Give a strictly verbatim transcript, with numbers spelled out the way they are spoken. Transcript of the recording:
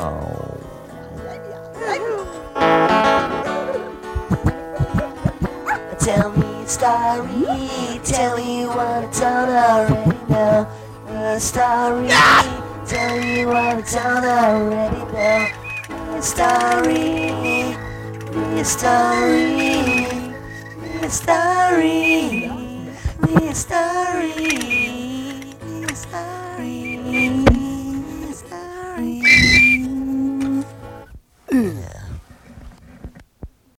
Tell me a story, tell me what it's on already now. A story, tell me what it's on already now. A story, a story, a story, a story, a story.